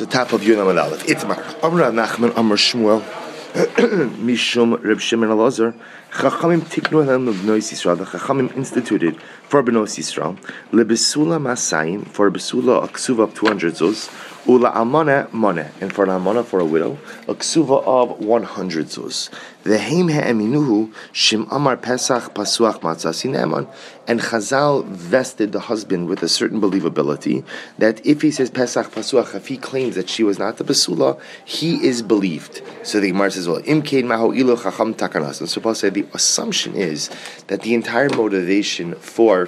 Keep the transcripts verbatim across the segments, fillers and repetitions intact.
So top of Yonam Aleph. Itmar. Amar Nachman Amar Shmuel. Mishum Reb Shimon Elazar. Chachamim tiknu elam of Bnei Yisrael. The Chachamim instituted for Bnei Yisrael lebesula masayim, for besula a ksuva of two hundred zuz, ula amana moneh, and for an amana, for a widow, a ksuva of one hundred zuz. Veheim he'eminuhu shim amar pesach pasuach matzasi ne'eman, and Chazal vested the husband with a certain believability that if he says pesach pasuach, if he claims that she was not the besula, he is believed. So the Gemara says, well, imkein maho ilu chacham takanas. And so Paul said the assumption is that the entire motivation for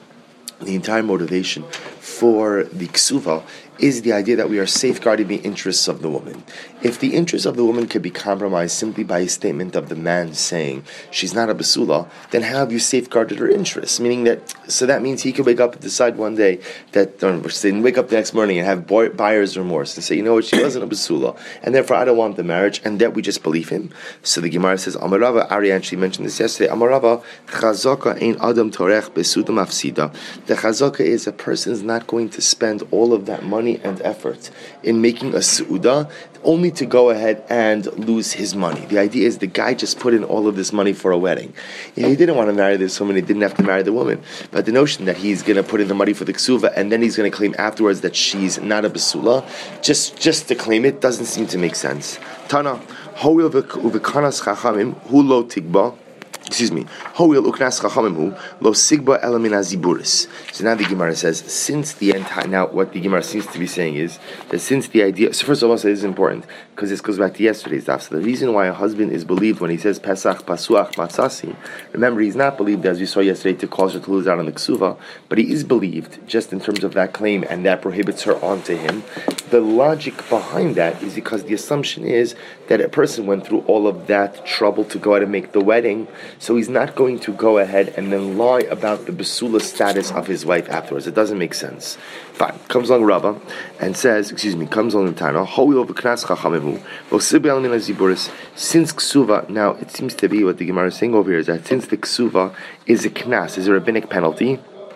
the entire motivation for the ksuva is the idea that we are safeguarding the interests of the woman. If the interests of the woman could be compromised simply by a statement of the man saying she's not a basula, then how have you safeguarded her interests? Meaning that, so that means he could wake up and decide one day that, or wake up the next morning and have boy, buyer's remorse and say, you know what, she wasn't a basula, and therefore I don't want the marriage, and that we just believe him. So the Gemara says, Amarava, Ari actually mentioned this yesterday, Amarava, chazaka ein adam torech besuda mafsida. The chazaka is a person's not going to spend all of that money and effort in making a su'udah only to go ahead and lose his money. The idea is the guy just put in all of this money for a wedding. And he didn't want to marry this woman, he didn't have to marry the woman. But the notion that he's going to put in the money for the ksuva and then he's going to claim afterwards that she's not a basula, just, just to claim it, doesn't seem to make sense. Tana, ho'il v'kanas chachamim hu lo tigba. Excuse me. Ho'il uknas chachamim lo sigba elamin aziburis. So now the Gemara says, since the entire, now what the Gemara seems to be saying is that since the idea, so first of all, this is important because this goes back to yesterday's daf. So the reason why a husband is believed when he says Pesach Pasuach Matzasi, remember he's not believed as we saw yesterday to cause her to lose out on the ksuva, but he is believed just in terms of that claim, and that prohibits her onto him. The logic behind that is because the assumption is that a person went through all of that trouble to go out and make the wedding, so he's not going to go ahead and then lie about the basula status of his wife afterwards. It doesn't make sense. Fine. Comes along Rabbah and says, excuse me, comes along Tana, since ksuva, now it seems to be what the Gemara is saying over here is that since the ksuva is a knas, is a rabbinic penalty,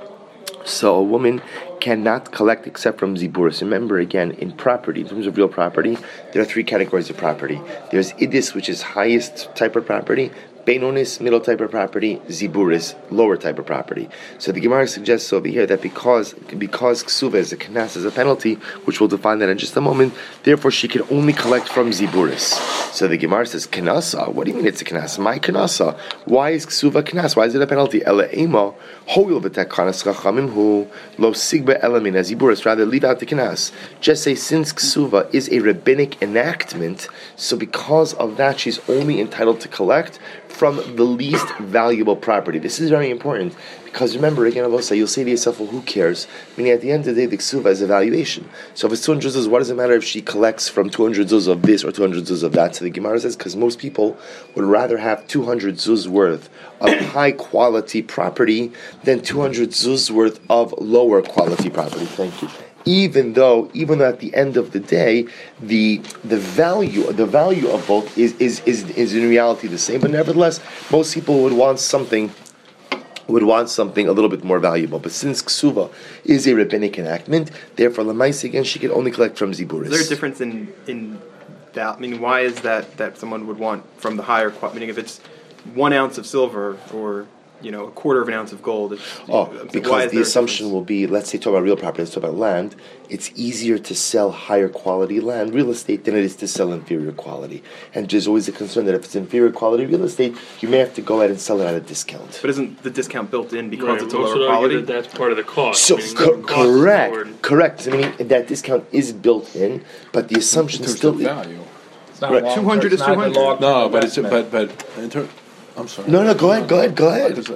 so a woman cannot collect except from ziburis. Remember, again, in property, in terms of real property, there are three categories of property. There's idis, which is highest type of property, Beinonis, middle type of property, Ziburis, lower type of property. So the Gemara suggests over here that because because ksuva is a knas, is a penalty, which we'll define that in just a moment, therefore she can only collect from Ziburis. So the Gemara says, Knasa? What do you mean it's a knas? My knasa. Why is ksuva knas? Why is it a penalty? Ela ema, hoil v'tekanas chachamim hu, lo sigba elamin Ziburis. Rather, leave out the knas. Just say, since ksuva is a rabbinic enactment, so because of that, she's only entitled to collect from the least valuable property. This is very important because remember, again, you'll say to yourself, well, who cares? Meaning at the end of the day, the ksuva is a valuation. So if it's two hundred zuz, what does it matter if she collects from two hundred zuz of this or two hundred zuz of that? So the Gemara says, because most people would rather have two hundred zuz worth of high quality property than two hundred zuz worth of lower quality property. Thank you. Even though, even though at the end of the day, the the value the value of both is is, is, is in reality the same, but nevertheless, most people would want something would want something a little bit more valuable. But since ksuva is a rabbinic enactment, therefore l'maisa again she can only collect from ziburis. Is there a difference in in that? I mean, why is that that someone would want from the higher quality? Meaning, if it's one ounce of silver or you know, a quarter of an ounce of gold. It's, oh, you know, because the assumption will be, let's say, talk about real property, let's talk about land, it's easier to sell higher quality land, real estate, than it is to sell inferior quality. And there's always a concern that if it's inferior quality real estate, you may have to go ahead and sell it at a discount. But isn't the discount built in because right, it's a lower quality? That that's part of the cost. So, I mean, co- cost correct, correct. I mean, that discount is built in, but the assumption still... value. It's not right. two hundred is two hundred. No, but it's, but, but, in ter- I'm sorry. No, no, go ahead, go ahead, go ahead.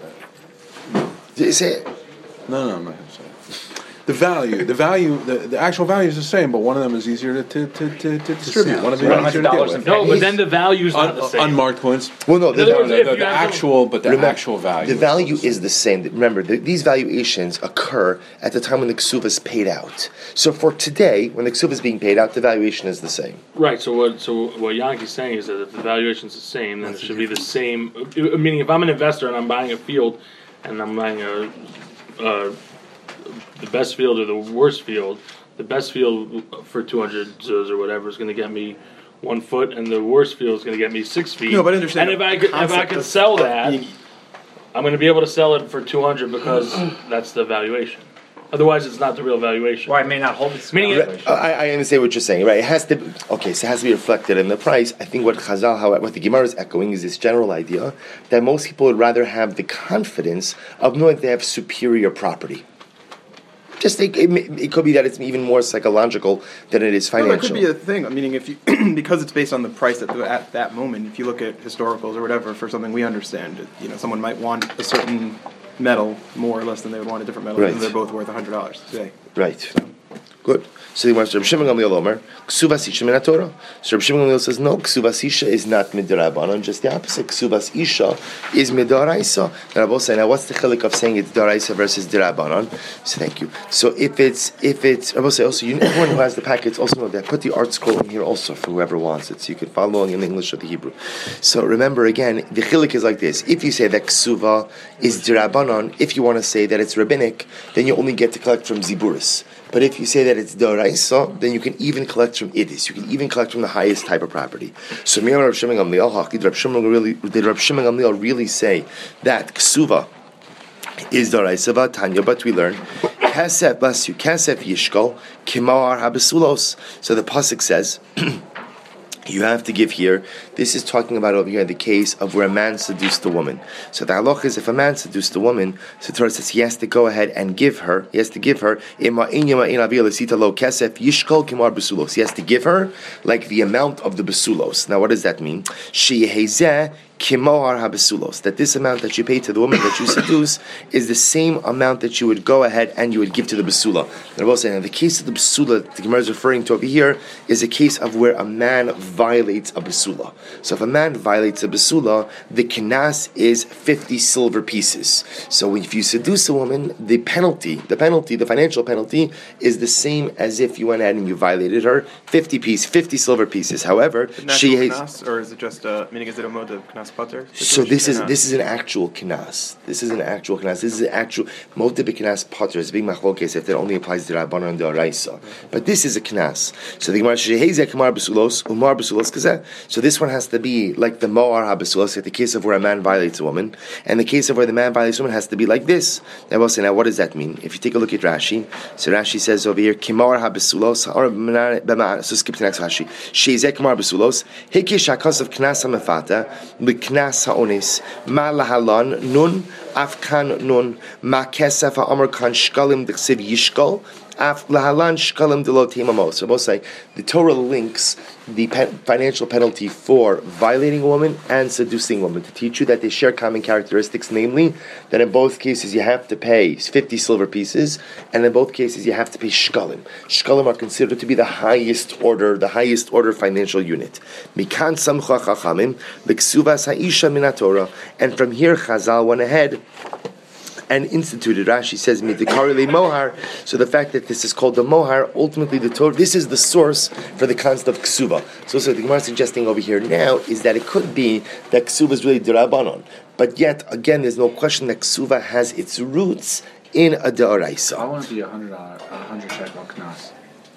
Say it. No, no, I'm not going to say it. The value, the value, the, the actual value is the same, but one of them is easier to to, to, to distribute. One of them is easier to deal with. No, but then the value is not Un, the same. Unmarked coins. Well, no, the, the, words, the, the, the actual, but the remember, actual value. The value is the same. Remember, the, these valuations occur at the time when the ksuva is paid out. So for today, when the ksuva is being paid out, the valuation is the same. Right. So what? So what Yankee's saying is that if the valuation is the same, then it should be the same. Meaning, if I'm an investor and I'm buying a field, and I'm buying a Uh, the best field or the worst field, the best field for two hundred zuz or whatever is going to get me one foot, and the worst field is going to get me six feet. No, but understand. And if I could, if I could sell that, I'm going to be able to sell it for two hundred because that's the valuation. Otherwise, it's not the real valuation. Or I may not hold its Meaning it- valuation. I, I understand what you're saying, right? It has to, okay, so it has to be reflected in the price. I think what Chazal, how, what the Gemara is echoing is this general idea that most people would rather have the confidence of knowing that they have superior property. Just it, it, it could be that it's even more psychological than it is No, financial. that could be a thing. Meaning, if you because it's based on the price at, the, at that moment. If you look at historicals or whatever for something we understand, you know, someone might want a certain metal more or less than they would want a different metal, Right. and they're both worth a hundred dollars today. Right. Good. So the Reb Shimon Gamliel Omer, Ksuvas Isha min Torah. So Reb Shimon Gamliel says, no, Ksuvas Isha is not midrabanan, just the opposite. Ksuvas Isha is midaraisa. Now Rabbi say, now what's the chilik of saying it's daraisa versus dirabanan? So thank you. So if it's if it's Rabbi say also, you, everyone who has the packets also know that put the art scroll in here also for whoever wants it, so you can follow along in the English or the Hebrew. So remember again, the chilik is like this: if you say that ksuva is dirabanan, if you want to say that it's rabbinic, then you only get to collect from ziburis. But if you say that it's doraisa, then you can even collect from idis. You can even collect from the highest type of property. So, did Reb Shimon Gamliel did Reb Shimon really, did Reb Shimon Gamliel really say that ksuva is doraisa? Tanya, but we learn kasef, bless you, kasef yishkol kimar habasulos. So the pasuk says. You have to give here. This is talking about over here the case of where a man seduced a woman. So the halach is if a man seduced a woman, so Torah says he has to go ahead and give her. He has to give her. He has to give her like the amount of the besulos. Now, what does that mean? Kimohar habesulos, that this amount that you pay to the woman that you seduce is the same amount that you would go ahead and you would give to the besula. And I will say, now the case of the besula that the Gemara is referring to over here is a case of where a man violates a besula. So if a man violates a besula, the kinas is fifty silver pieces. So if you seduce a woman, the penalty, the penalty, the financial penalty is the same as if you went ahead and you violated her, fifty piece, fifty silver pieces. However, she has, knas, or is it just uh, meaning is it a mode of knas pater? so this is this is an actual kinas. This is an actual kinas. This is an actual motive kinas pater. It's a big machlokes if that only applies to Rabbanan and the Araisa. But this is a kinas. So the Gemara shehezeh kamar besulos umar besulos kazeh. So this one has to be like the moar habesulos, like the case of where a man violates a woman, and the case of where the man violates a woman has to be like this. Now we'll say, now what does that mean? If you take a look at Rashi, so Rashi says over here kimar habesulos or so skip to the next Rashi. Shehezeh kamar besulos hikish hakas of kinas hamafata l'knas haonis ma lahalan nun afkan nun ma kesef ha'amar kan shkalim d'chsiv yishkol af lahalan shkalim d'lo teimamos. So both say the Torah links the pe- financial penalty for violating a woman and seducing a woman to teach you that they share common characteristics, namely that in both cases you have to pay fifty silver pieces, and in both cases you have to pay shkalim. Shkalim are considered to be the highest order, the highest order financial unit. Mikan samcha chachamim l'ksuvas ha'isha min haTorah, and from here Chazal went ahead and instituted. Rashi says midikari le mohar. So the fact that this is called the mohar, ultimately the Torah, this is the source for the concept of ksuba. So, so the Gemara is suggesting over here now is that it could be that ksuba is really derabanan, but yet again, there's no question that ksuba has its roots in a I deoraisa. want to be a hundred dollar, a hundred shekel knas.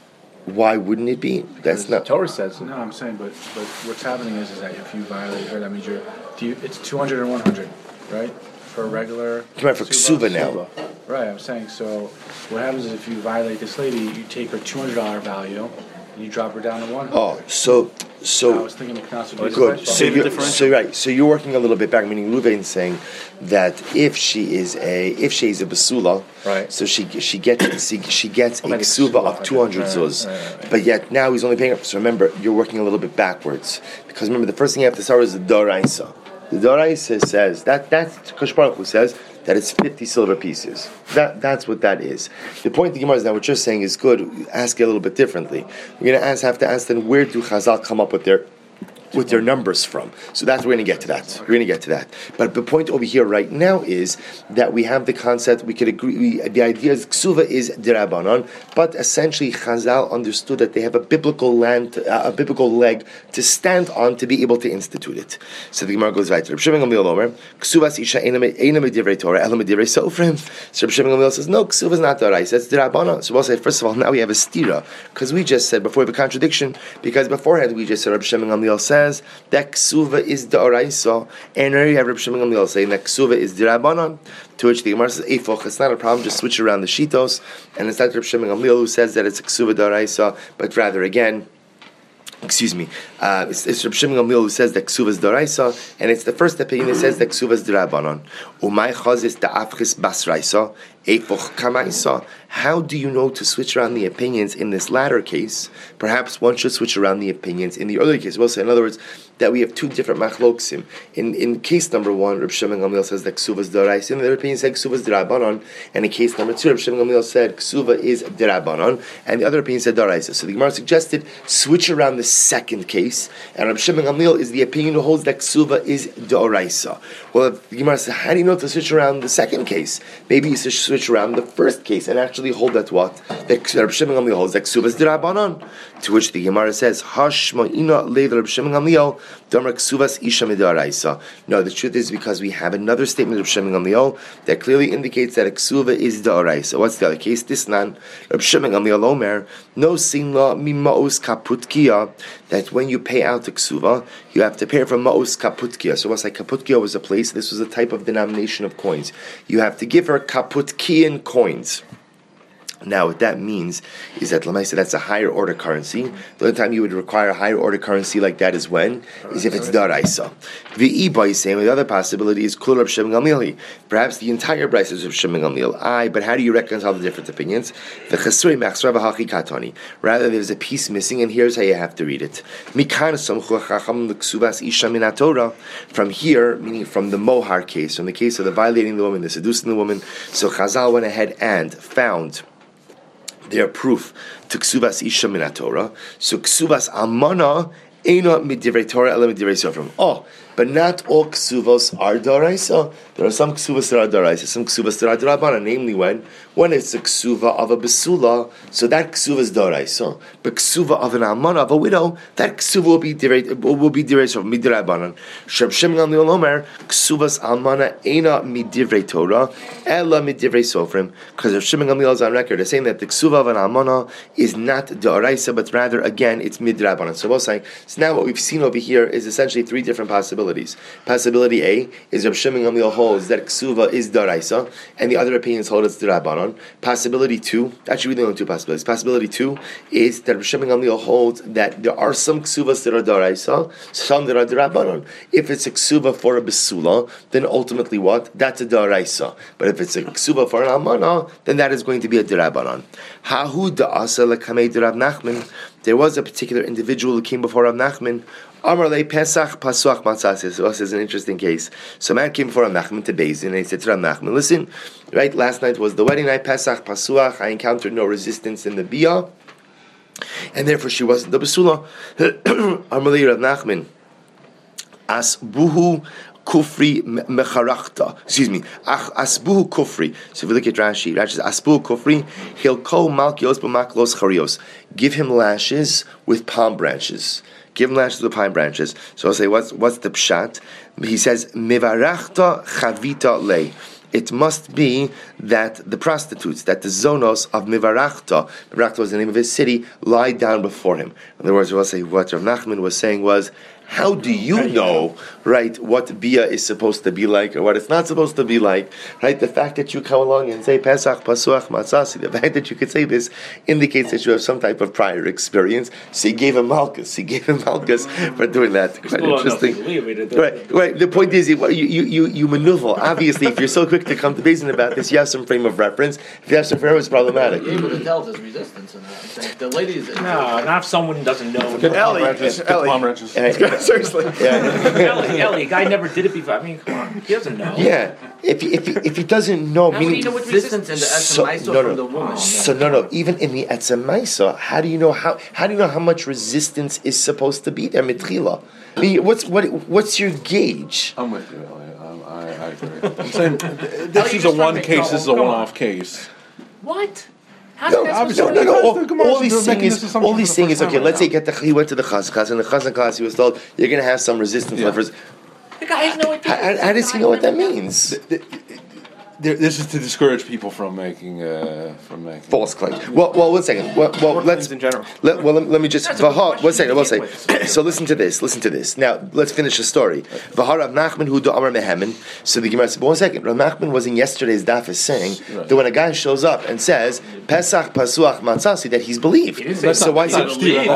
Why wouldn't it be? That's Because not. Torah says no. I'm saying, but but what's happening is, is that if you violate her, that means you're. Do you, it's two hundred and one hundred, right? For a regular. Come on, for ksuba now. Ksuba. Right. I'm saying. So what happens is if you violate this lady, you take her two hundred dollar value, and you drop her down to one hundred. Oh, so I so. was thinking the knas would be Good. the So Save the you're, differential. so right. So you're working a little bit back. Meaning, Ruvain's saying that if she is a if she is a basula, Right. So she she gets she, she gets a like a ksuba ksuba, of two hundred right, zuz, right, right, right. but yet now he's only paying up. So remember, you're working a little bit backwards because remember the first thing you have to start is the doraisa. The doraisa says that that's Kosh Baruch Hu says that it's fifty silver pieces. That that's what that is. The point the Gemara is now what you're saying is good. Ask it a little bit differently. We're going to ask have to ask then where do Chazal come up with their with their numbers from. So that's we're going to get to that. We're going to get to that. But the point over here right now is that we have the concept. We could agree. We, the idea is ksuva is derabanan, but essentially Chazal understood that they have a biblical land, uh, a biblical leg to stand on to be able to institute it. So the Gemara goes right to Reb Shimon Gamliel Omer, ksuvas isha eina medivrei Torah, ela medivrei sofrim. So Reb Shimon Gamliel says, no, ksuva is not deraisa, it's derabanan. So we'll say, first of all, now we have a stira, because we just said before we have a contradiction, because beforehand we just said Reb Shimon Gamliel says that ksuva is deraisa, and now you have Reb Shimon Gamliel saying that ksuva is derabanan. To which the Gemara says, Eifoch, it's not a problem, just switch around the shitos, and it's not Reb Shimon Gamliel who says that it's a ksuva deraisa, but rather again, excuse me, uh, it's, it's Reb Shimon Gamliel who says that ksuva is deraisa, and it's the first opinion that says that ksuva is derabanan. Umay chazis da'afchis basraisa, eifoch kamaisa. How do you know to switch around the opinions in this latter case? Perhaps one should switch around the opinions in the earlier case. We'll say, in other words, that we have two different machloksim. In in case number one, Reb Shimon Gamliel says that ksuva is deraisa, and the other opinion said ksuva is derabanan. And in case number two, Reb Shimon Gamliel said ksuva is derabanan, and the other opinion said deraisa. So the Gemara suggested switch around the second case, and Reb Shimon Gamliel is the opinion who holds that ksuva is deraisa. Well, the Gemara says, how do you know to switch around the second case? Maybe you should switch around the first case and actually hold that what? That Reb Shimon Gamliel holds that ksuva is derabanan. To which the Gemara says, Hashma'ina leil Reb Shimon Gamliel damar ksuvas isha midaraisa. No, the truth is because we have another statement of Reb Shimon Gamliel that clearly indicates that a ksuva is daraisa. What's the other case? This nan Reb Shimon Gamliel Omer no sinla mimaus kaputkia, that when you pay out the ksuva, you have to pay from maus kaputkia. So what's like kaputkia was a place. This was a type of denomination of coins. You have to give her kaputkian coins. Now, what that means is that Lamaisa, that's a higher order currency. The only time you would require a higher order currency like that is when? Is if it's daraisa. The the other possibility is kul Reb Shimon Gamliel. Perhaps the entire price is Reb Shimon Gamliel. Aye, but how do you reconcile the different opinions? The chesrei machzor v'hachi katani. Rather, there's a piece missing, and here's how you have to read it. Mikan samchu chacham l'ksuvas isha min haTorah. From here, meaning from the mohar case, from the case of the violating the woman, the seducing the woman. So Chazal went ahead and found their proof to ksuvas isha min haTorah. So ksuvas amana eina midivrei Torah ela midivrei sofrim. Oh, but not all ksuvos are daraisa. There are some ksuvas that are daraisa, some ksuvas that are darabana. Namely, when when it's a ksuva of a besula, so that ksuva is daraisa. But ksuva of an amana, of a widow, that ksuva will be direi will be diraisa midirabanan. Reb Shimon Gamliel Omer ksuvas amana eina midivrei Torah ela midivrei sofrim. Because Reb Shimon Gamliel is on record as saying that the ksuva of an amana is not daraisa, but rather again it's midirabanan. So we'll say. So now what we've seen over here is essentially three different possibilities. Possibility A is Reb Shimon Gamliel holds that ksuva is daraisa, and the other opinions hold it's derabanan. Possibility two, actually we only two possibilities. Possibility two is that Reb Shimon Gamliel holds that there are some ksuvas that are daraisa, some that are derabanan. If it's a ksuva for a besula, then ultimately what? That's a daraisa. But if it's a ksuva for an almana, then that is going to be a derabanan. Hahu da'asa lekamei Rav Nachman. There was a particular individual who came before Rav Nachman. Amar le Pesach pasuach matzah. So this is an interesting case. So a man came before Rav Nachman to Beis Din, and he said to Rav Nachman, listen, right, last night was the wedding night, Pesach pasuach. I encountered no resistance in the bia, and therefore she wasn't the basula. Amar le Rav Nachman, asbuhu kufri mecharachta. Excuse me. Asbuhu kufri. So if we look at Rashi, Rashi says asbuhu kufri hilko malkios b'maklos charios. Give him lashes with palm branches. Give him lashes with pine branches. So I'll say, what's what's the pshat? He says mevarachta chavita lei. It must be that the prostitutes, that the zonos of Mivarachta, Mivarachta was the name of his city, lie down before him. In other words, we'll say what Rav Nachman was saying was, how do you know, right, what bia is supposed to be like or what it's not supposed to be like, right? The fact that you come along and say Pesach, Pasuach, Matzasi, the fact that you could say this indicates that you have some type of prior experience. So he gave him Malchus. He gave him Malchus for doing that. Quite interesting. Right, right. The point is, you you you, you maneuver. Obviously, if you're so quick to come to Beis Din about this, you have some frame of reference. If you have some frame, it's problematic. You're able to tell there's resistance in that. The ladies. No, not if someone doesn't know. Good palm branches. Good palm branches. Seriously. Ellie, Ellie, a guy never did it before. I mean, come on, he doesn't know. Yeah, if he, if he, if he doesn't know, How would meaning he know what Resistance in the so, Etzem no, no, from the woman. so no, no. Even in the Etzem Maisa, how do you know how? How do you know how much resistance is supposed to be there? Mitchila. I mean, what's what? What's your gauge? I'm with you, Elliot. I'm, I, I agree. I'm saying this Elliot, is just a one trying to- case. no, This is a come on. one-off case. What? How's No, that obviously, supposed to no, no, be? no. Because the All, Gemara's all he's making saying this is, assumption all for he's the saying first is, okay, time let's right say get the, he went to the chazan class, and the chazan class he was told you're going to have some resistance Yeah. levels. The guy has no idea. How, how, how does he know what that means? There, this is to discourage people from making uh, from making False claims. Well, well, one second. Well, well Or let's claims in general. Let, well, let, let me just. That's a good Vahar, one second. One question to second. begin So listen to this. Listen to this. Now let's finish the story. Vahar Rav Nachman Huda Amar Mehemen. So the Gemara said, one second. Rav Nachman was in yesterday's daf is saying Right. that when a guy shows up and says Pesach Pasuach Matzasi that he's believed. didn't say So why is that's he? not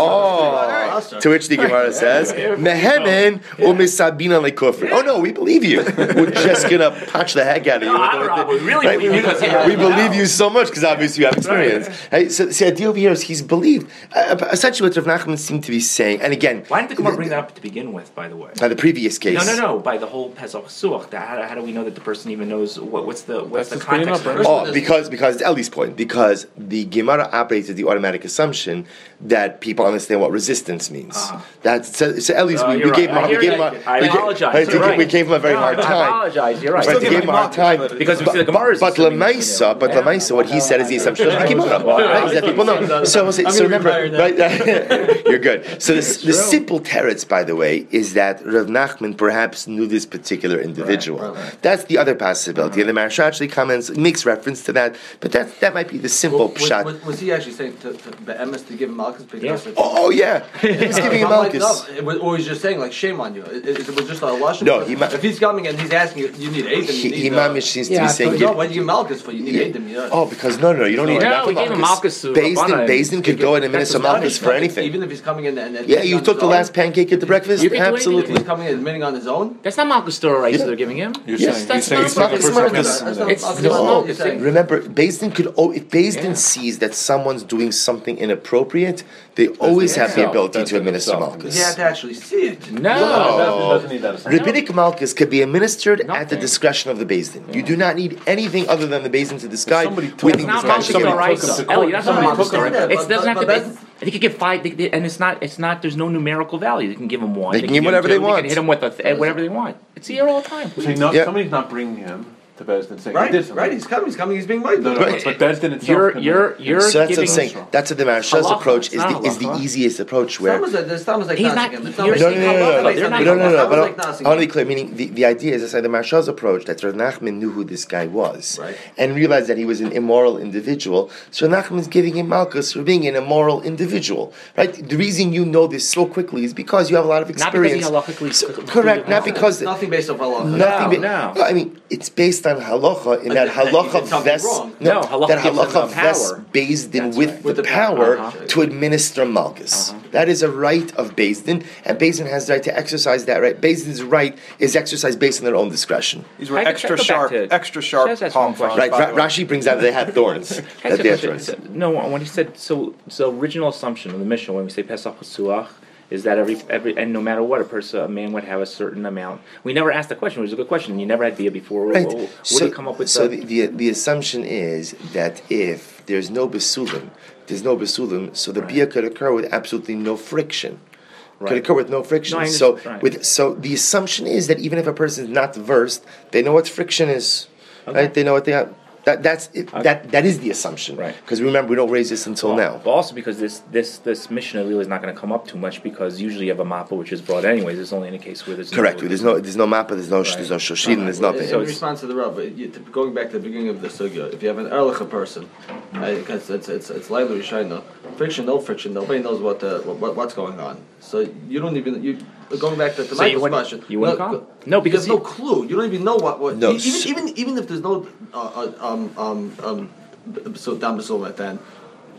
Oh. To which the Gemara says Mehemen u'misabina lekufri. Oh no, we believe you. We're just gonna punch the heck out of you. No, I don't know. We really Right? believe We- you because he we has believe now. you so much because obviously you have experience. Hey, so, so the idea over here is he's believed. Uh, essentially, what Rav Nachman seemed to be saying, and again, Why didn't the Gemara bring that up to begin with, by the way? by the previous case. No, no, no. By the whole Pesach Suach, that- how, how do we know that the person even knows what, what's the what's That's the the bringing context? up, of right? it? Oh, because because it's Ellie's point. Because the Gemara operates with the automatic assumption that people understand what resistance means. Uh-huh. That's so, so Ellie's. Uh, we, we you're gave right. him. I a- We hear gave you. him. a- I we ga- apologize. right, You're we, right. we gave him a very No, hard I time. apologize. You're right. Right, to Still give him a hard time. but- Because we but, see the Gemara is but, but assuming- Lemaisa, but Yeah. Lemaisa, what he said is the assumption of the Gemara. Well, Right? Is that people know. So, so, so remember, right? You're good. So the, the simple teretz, by the way, is that Rav Nachman perhaps knew this particular individual. Right, right, right. That's the other possibility. And the Maharsha actually comments, makes reference to that, but that that might be the simple Was, pshat. was, was he actually saying to, to Be'emes to give him Malchus? Because Yeah. if- Oh, oh, yeah, he's giving him I'm like, Malchus. no, it was- or he's just saying like shame on you. It, it, it was just a lashon. No, he ma- if he's coming and he's asking you, you need Adam. He, You he need, uh, mamish seems to yeah, be I saying. thought- no, give- why do you give Malchus for? You need Adam. You know. Oh, because no, no, you don't need No, enough we gave him Malchus to Bezdin, Rabbanan. Bezdin could go in and That's minister what Malchus for anything. Even if he's coming in and, and Yeah, you took the last pancake at the breakfast. You can do anything. Absolutely. He's coming in and admitting on his own. That's not Malchus Torah rights Yeah. they're giving him. You're Yes, saying, that's you're saying not it's not the Malchus. first time Malchus. that's- That's It's not- no, that's it's not- saying- Remember, Bezdin could. Oh, if Bezdin Yeah. sees that someone's doing something inappropriate, they always have the itself. ability That's to in administer itself. Malchus. You have to actually see it. No. No. doesn't need that assumption. Rabbinic Malchus could be administered at the Nothing. discretion of the Bezdin. You do not need anything other than the Bezdin to decide somebody told with him the It's not Discretion. Malchus discretion. Somebody Torah rights. took him to Ellie, court. that's not Somebody Malchus took him Torah to rights. court. It doesn't have to. But- but Be, that's- I think you get five, they, they, and it's not. It's not. There's no numerical value. They can give him one. They can give him whatever two, they want. can hit him with a th- whatever they want. It's here all the time. So he not, Yeah. somebody's not bringing him to Bezdin saying Right, he did something. right. He's coming. He's coming. He's being made. No, no, Right. but Bezdin itself. You're can- you're you're So that's what giving. I'm saying. That's what the Maharsha's Halacha. approach is It's the not is the halacha. easiest approach where. Thomas, there's Thomas like He's Nas not- again. There's you're Thomas No, like no, no, no, no, Nas They're again. not no, no, no, Thomas but like I Nas I want to be again. clear. Meaning the, the idea is that the Maharsha's approach that Rav Nachman knew who this guy was, Right. and realized that he was an immoral individual. So Rav Nachman is giving him Malchus for being an immoral individual, right? The reason you know this so quickly is because you have a lot of Not because he experience. halachically. So- correct, not because Nothing based off Allah. nothing. No, be- no. I mean, it's based on halacha in Uh, that that he did halacha something vests wrong. No, halacha that gives him halacha the vests power. Bezdin That's with right. the With the power power. to administer Malchus. Uh-huh. That is a right of Bezdin, and Bezdin has the right to exercise that right. Bezdin's right is exercised based on their own discretion. These were I could extra check- go back sharp, to- extra sharp Says that's palm one question. fronds, Right, by Ra- the way. Rashi brings out they had thorns Can I at ask the a question? entrance. No, when he said so, so original assumption of the Mishnah when we say Pesach Suach is that every every and no matter what a person a man would have a certain amount. We never asked the question. It was a good question. You never had beer before. Right. What, what so did you come up with? so the, the, the the assumption is that if there's no besulim, there's no besulim, so the Right. bia could occur with absolutely no friction. Could Right. occur with no friction. No, I so understand. Right. with so the assumption is that even if a person is not versed, they know what friction is. Okay. Right? They know what they have. That that's it, Okay. that that is the assumption. Right. Because remember, we don't raise this until now. But also because this this this Mishnah really is not going to come up too much because usually you have a mappa which is brought anyways. It's only in a case where there's Correct. No, There's no there's no mappa. There's no Right. there's no shoshin. There's nothing. In, So in it's- response to the Rav, you, to, going back to the beginning of the sugya, if you have an erlicha person, right, because it's it's it's lively shayna, friction, no friction, nobody knows what the what, what's going on. So you don't even you going back to, to So you Michael's wouldn't- question. you wouldn't no, come? go- No, because there's no you- clue. You don't even know what what No, e- so- even even even if there's no uh, uh, um um um b- so down besul at then.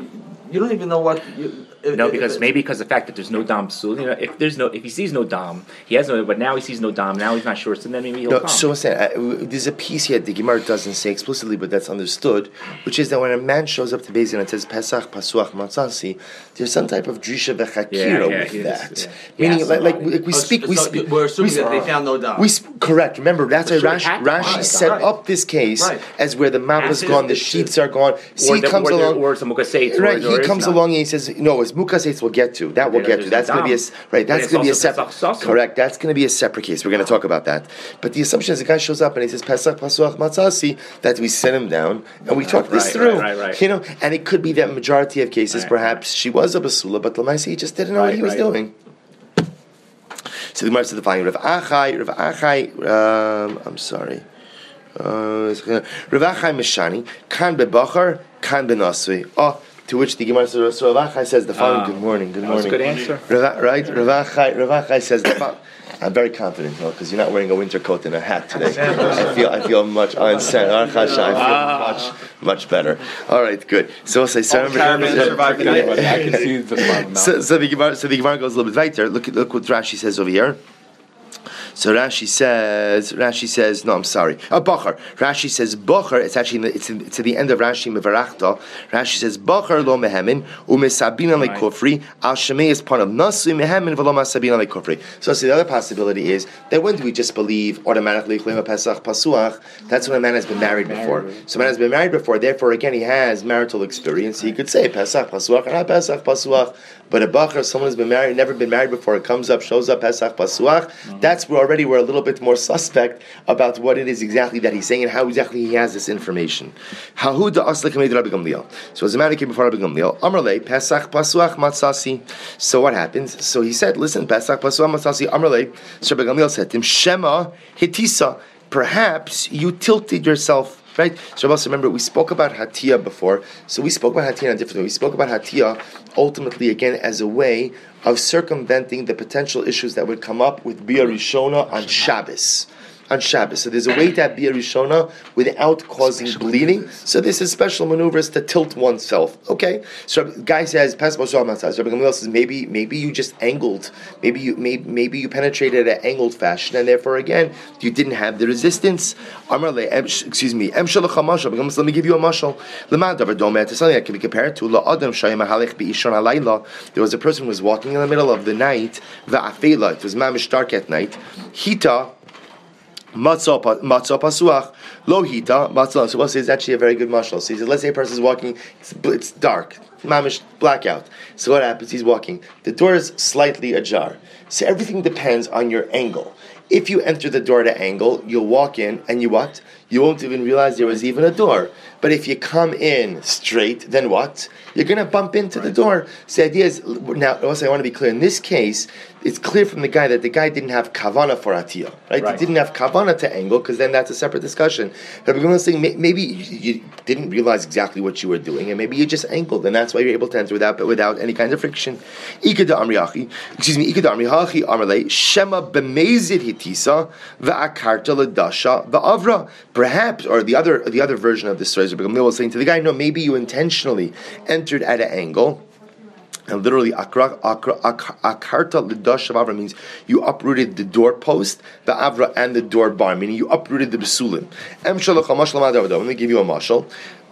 you don't even know what. You, if, No, if- because if- maybe because the fact that there's no dam psul. You know, if there's no, if he sees no dam, he has no. But now he sees no dam. Now he's not sure. So then maybe he'll No, come. so I'm saying, uh, there's a piece here the Gemara doesn't say explicitly, but that's understood, which is that when a man shows up to Beis Din and says Pesach Pasuach Matzasi, there's some type of drisha v'chakira Yeah, yeah, with he that. is, yeah. Meaning, Yeah, like, like somebody. we, we Oh, speak, we so speak. we're assuming we, that they found no dam. We sp- correct. Remember, that's why Sure, Rashi, had to Rashi find set right. up this case Right. as where the map is As gone, is- the is- sheets are gone. or See the, comes or along. the, or some mukaseitz, Right, or, or he it's comes not. along and he says, "No, it's mukaseitz. We'll get to that. We'll Then get to. there's That's no going to be a dam. s- right. But That's it's going to be a also separate. Pesach Sasson. Correct. That's going to be a separate case. We're going to talk about that. But the assumption is the guy shows up and he says Pesach Pasuach Matzasi, that we sit him down and we talk this Right, through. right, right, right. You know, and it could be that majority of cases, Right, perhaps she was a basula, but Lamaisi he just didn't know what Right, he was right. doing. So the Gemara said the following: Rav Achai, Rav Achai. Um, I'm sorry. Uh, Rav Achai Mishani kan bebachar kan benasui. Oh, to which the Gemara says, so Rav Achai says the following. Ah, good morning. Good That was morning. a good answer. Rav, right? Rav Achai, Rav Achai says the following. I'm very confident, because you're not wearing a winter coat and a hat today. I feel, I feel much on set. I feel much, much better. All right, good. So I'll say, so caravan survived the night. I can see the bottom now. so, so the Gemara, so the Gemara goes a little bit weiter. Look, look what Rashi says over here. So Rashi says, Rashi says, no, I'm sorry. Oh, Bachar. Rashi says, Bachar, it's actually, in the, it's, in, it's at the end of Rashi Mevarachta. Rashi says, Bachar lo mehemin, umesabina le kufri, al shemei is part of nasu mehemin v'lo masabina le kufri. So, so the other possibility is that when do we just believe automatically, Chleima Pesach Pasuach, that's when a man has been married before. So a man has been married before, therefore, again, he has marital experience. He could say, Pesach Pasuach, or not Pesach Pasuach. But a Bachar, someone who's been married, never been married before, it comes up, shows up, Pesach Pasuach, mm-hmm. That's where already we're a little bit more suspect about what it is exactly that he's saying and how exactly he has this information. So as a man who came before Rabbi Gamliel, Amrle, Pesach Pasuach Matzasi. So what happens? So he said, listen, Pesach Pasuach Matzasi, Amrle. So Rabbi Gamliel said to him, Shema Hitisa, perhaps you tilted yourself. Right? So also remember, we spoke about Hatiyah before. So we spoke about Hatiyah in a different way. We spoke about Hatiyah ultimately, again, as a way of circumventing the potential issues that would come up with Bia Rishona on Shabbos. On Shabbos. So there's a way to have Bia Rishona without causing special bleeding. Maneuvers. So this is special maneuvers to tilt oneself. Okay? So the guy says, Pas Bashar Matzah. Rabbi Gamliel says, maybe maybe you just angled, maybe you maybe, maybe you penetrated at an angled fashion, and therefore again, you didn't have the resistance. Amarle, excuse me, Em Shalach HaMashal. Let me give you a mashal. L'madavar domet. It's something that can be compared to La Adam Shayim Halech Be'ishon Halayla. There was a person who was walking in the middle of the night, Va'afela. It was mamish dark at night. Hita. Matzah pasuach lo hita matzah. So we'll say it's actually a very good mashal. So he said, let's say a person is walking, it's, it's dark, mamish blackout. So what happens? He's walking. The door is slightly ajar. So everything depends on your angle. If you enter the door at an angle, you'll walk in and you what? You won't even realize there was even a door. But if you come in straight, then what? You're going to bump into right. the door. So the idea is, now also I want to be clear, in this case, it's clear from the guy that the guy didn't have kavana for atiyah, right? right? He didn't have kavana to angle, because then that's a separate discussion. But we're going to say maybe you didn't realize exactly what you were doing, and maybe you just angled, and that's why you're able to enter without without any kind of friction. Ikeda amriachi, excuse me, ikeda amriachi amarle shema b'mezid hitisa va'akarta ledasha va'avra. Perhaps, or the other the other version of this story is Rabbi Gamliel was saying to the guy, no, maybe you intentionally entered at an angle. And literally, akarta l'dash of avra means you uprooted the doorpost, the avra, and the door bar, meaning you uprooted the besulim. Let me give you a mashal.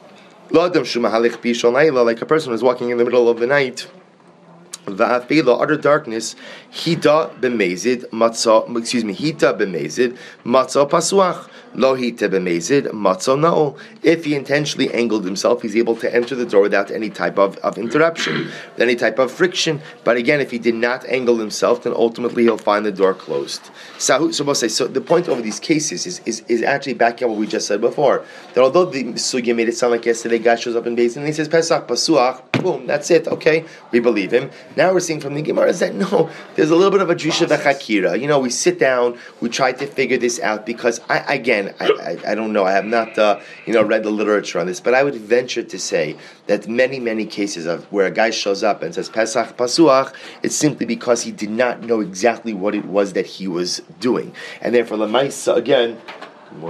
Like a person who's walking in the middle of the night, Va'afela, utter darkness, hita b'mezid, matzah, excuse me, hita b'mezid, matzah pasuach. Lo hita b'mezid, matzah na'ol. If he intentionally angled himself, he's able to enter the door without any type of, of interruption, any type of friction. But again, if he did not angle himself, then ultimately he'll find the door closed. So, so the point over these cases is, is, is actually backing up what we just said before. That although the sugya made it sound like yesterday, guy shows up in Beis Din and he says, Pesach, Pasuach, boom, that's it, okay, we believe him. Now we're seeing from the Gemara is that no, there's a little bit of a drisha v'chakira. You know, we sit down, we try to figure this out, because I, again, I, I, I don't know, I have not, uh, you know, read the literature on this, but I would venture to say that many, many cases of where a guy shows up and says Pesach Pasuach, it's simply because he did not know exactly what it was that he was doing, and therefore Lamaisa again. Good morning.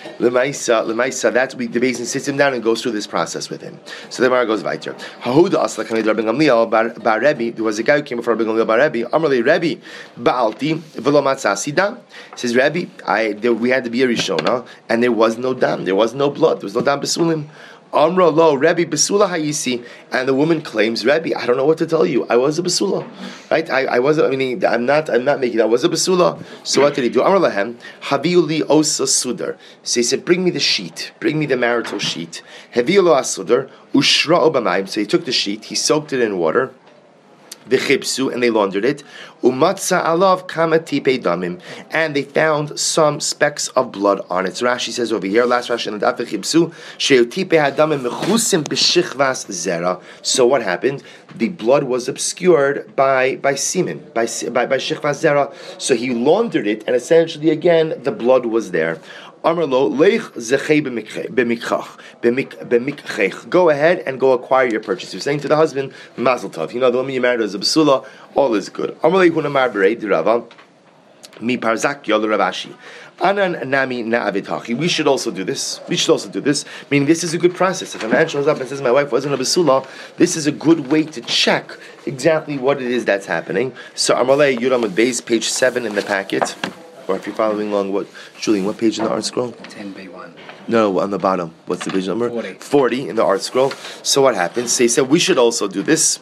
Lemaisa, Lemaisa, that's we the Beis sits him down and goes through this process with him. So the Gemara goes weiter. Hahuda asla kamid Rabbi Gamliel bar Rebbe. There was a guy who came before Rabbi Gamliel bar Rebbe. Amarle Rebbe baalti v'lo matzasi dam. Says Rebbe, I there, we had to be a Rishona, and there was no dam, there was no blood, there was no dam besulim. Amra lo Rebbe besula hayisi, and the woman claims, Rebbe, I don't know what to tell you. I was a besula, right? I, I was. I mean, I'm not. I'm not making. I was a besula. So what did he do? Amra lahem haviuli osa sudar. So he said, bring me the sheet. Bring me the marital sheet. Haviulu asudar ushra obamayim. So he took the sheet. He soaked it in water. V'chipsu, and they laundered it. Umatza alav kama tipei damim, and they found some specks of blood on it. So Rashi says over here, last Rashi in the daf, v'chipsu sheu tipei hadamim mechusim b'shichvas zera. So what happened? The blood was obscured by by semen, by by by shichvas zera. So he laundered it, and essentially again the blood was there. Amarlo leich zechei b'mikchach b'mikchech. Go ahead and go acquire your purchase. You're saying to the husband, Mazel Tov. You know the woman you married is a basula. All is good. Amarlo hunamar berei dirava mi parzak yol Ravashi. Anan nami na'avitachi. We should also do this. We should also do this. Meaning, this is a good process. If a man shows up and says, "My wife wasn't a basula," this is a good way to check exactly what it is that's happening. So Amarle Yuram at base, page seven in the packet. Or if you're following along, what, Julian, what page in the art scroll? ten by one. No, on the bottom. What's the page number? forty. forty in the art scroll. So what happens? They said, we should also do this.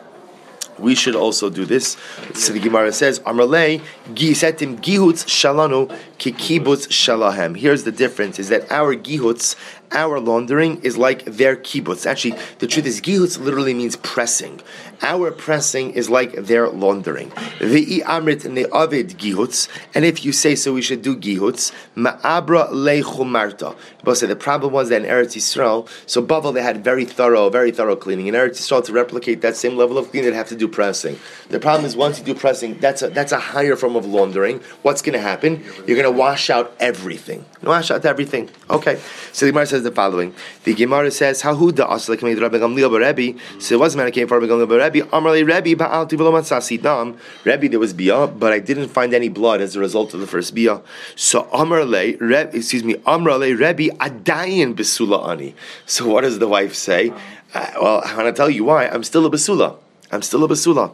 We should also do this. So the Gemara says, Amrlei, gisetim gihutz shalanu ki kibbutz shalahem. Here's the difference, is that our gihutz, our laundering, is like their kibbutz. Actually, the truth is, gihutz literally means pressing. Our pressing is like their laundering. Ve'i amrit ne'avid gihutz, and if you say so, we should do gihutz. Ma'abra lechumarta. But say the problem was that in Eretz Yisrael, so Bavel, they had very thorough, very thorough cleaning. In Eretz Yisrael, to replicate that same level of cleaning, they'd have to do pressing. The problem is, once you do pressing, that's a that's a higher form of laundering. What's going to happen? You're going to wash out everything. Wash out everything. Okay. So the Gemara says the following. The Gemara says, "Hahuda asla made Rabbi Gamliel b'Rebbe." So it was a man who came for Rabbi Gamliel b'Rebbe. Amarle Rebbe ba'alti v'lo matzasi dam. Rebbe, there was bia, but I didn't find any blood as a result of the first bia. So Amarle Rebbe, excuse me, Amarle Rebbe adayin besula ani. So what does the wife say? Uh, well, I want to tell you why. I'm still a besula. I'm still a basula.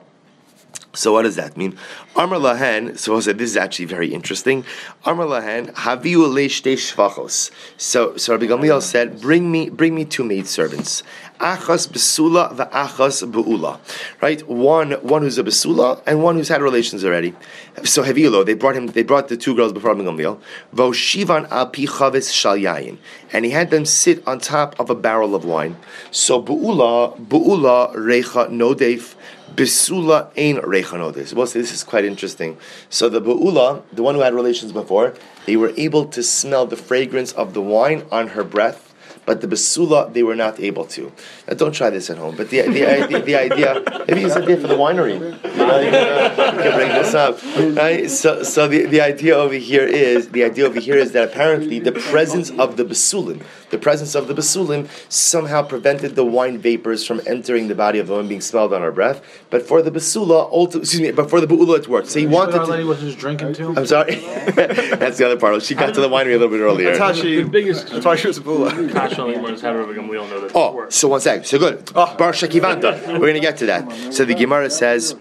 So what does that mean? Amar lahen. So I said this is actually very interesting. Amar lahen haviu leishtei shvachos. So so Rabbi Gamliel said, bring me bring me two maid servants. Achas besula v'achas beula. Right, one one who's a besula and one who's had relations already. So havilo, they brought him. They brought the two girls before Rabbi Gamliel. V'oshivan al pi chavis shal yayin, and he had them sit on top of a barrel of wine. So beula beula recha nodef. Besula ein rechanodes. Well, see, this is quite interesting. So the Be'ula, the one who had relations before, they were able to smell the fragrance of the wine on her breath, but the Besula, they were not able to. Now, don't try this at home, but the, the, the, the idea, maybe it's a idea for the winery. You know, you can, you can bring this up. Right? So, so the, the idea over here is, the idea over here is that apparently the presence of the Besulim, the presence of the Besulim somehow prevented the wine vapors from entering the body of the woman being smelled on her breath. But for the Besula, ulti- excuse me, but for the Be'ula it worked. So he wanted to... lady was just drinking too? I'm sorry? That's the other part. She got to the winery a little bit earlier. That's how she... The biggest That's why she was a Be'ula. Kasha on the Gemara is how Rabbi Gamliel know that. Oh, so one second. So good. Oh. Bar Shakivanta. We're going to get to that. So the Gemara says...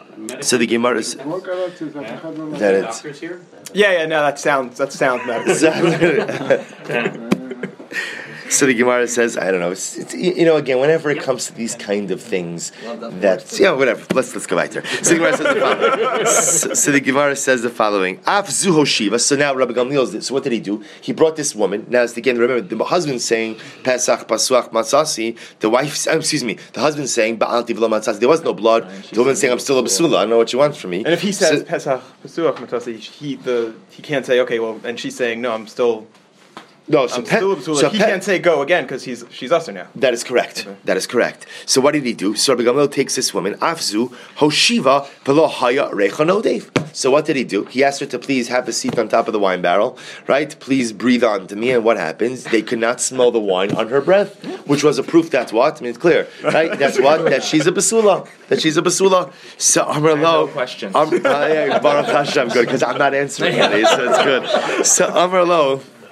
So the Gemara is... That it's... Yeah, yeah, no, that sounds, that sounds medical. So the Gemara says, I don't know, it's, it's, you know, again, whenever it comes to these kind of things, that, yeah, whatever, let's let's go back there. So the Gemara says the following. So, so the Gemara says the following. Af zuho shiva. So now Rabbi Gamliel, so what did he do? He brought this woman. Now, again, remember, the husband's saying, Pesach, Pasuach, Matzasi. The wife, excuse me, the husband's saying, Ba'alti v'lo Matzasi. There was no blood. The woman's saying, I'm still a basula. I don't know what you want from me. And if he says, so, Pesach, Pasuach, Matzasi, he, the, he can't say, okay, well, and she's saying, no, I'm still... No, so, I'm pe- still a basula. so He pe- can't say go again because he's she's usher now. That is correct. Okay. That is correct. So what did he do? So Rabbi Gamliel takes this woman, Afzu, Hoshiva, Velo Haya Rechanodev. So what did he do? He asked her to please have a seat on top of the wine barrel, right? Please breathe on to me. And what happens? They could not smell the wine on her breath, which was a proof that's what? I mean, it's clear, right? That's what? That she's a basula. That she's a basula. So Amar Lo. No questions. Um, uh, yeah, Baruch Hashem, good, because I'm not answering it, so it's good. So Amar Lo.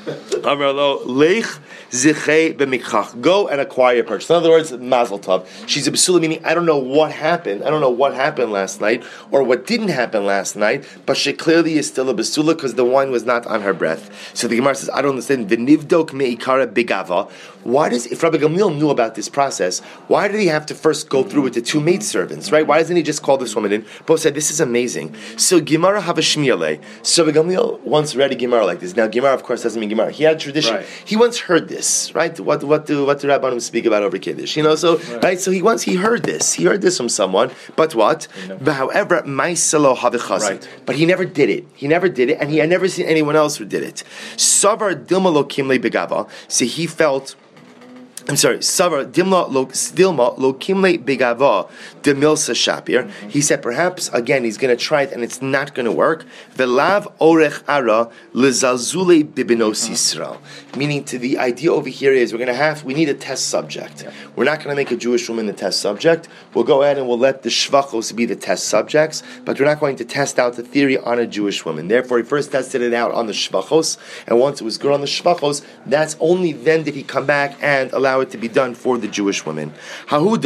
Amar lo lech zichei b'mikchach. Go and acquire a purchase. In other words, mazel tov. She's a basula, meaning I don't know what happened. I don't know what happened last night or what didn't happen last night, but she clearly is still a basula because the wine was not on her breath. So the Gemara says, I don't understand. V'nivdok me'ikara bigava. Why does, if Rabbi Gamliel knew about this process, why did he have to first go through with the two maidservants, right? Why doesn't he just call this woman in? Both said, this is amazing. So Gemara have a shmiele. So Rabbi Gamliel once read a Gemara like this. Now Gemara, of course, doesn't mean Gemara. He had a tradition. Right. He once heard this, right? What what do what do Rabbanim speak about over Kiddush? You know, so right. right. So he once he heard this. He heard this from someone. But what? But however, Maiselo havichasi. Right. But he never did it. He never did it, and he had never seen anyone else who did it. Savar dilma lo kimle begava. So he felt. I'm sorry, Savar Dimla lo Dilma lo Kimle Begava de Milsa Shapir. He said perhaps again he's gonna try it and it's not gonna work. Velav Orech Ara Lezalzule Bibinos Yisrael. Meaning to the idea over here is we're gonna have we need a test subject. Yeah. We're not gonna make a Jewish woman the test subject. We'll go ahead and we'll let the Shvachos be the test subjects, but we're not going to test out the theory on a Jewish woman. Therefore he first tested it out on the Shvachos, and once it was good on the Shvachos, that's only then did he come back and allow it to be done for the Jewish women. So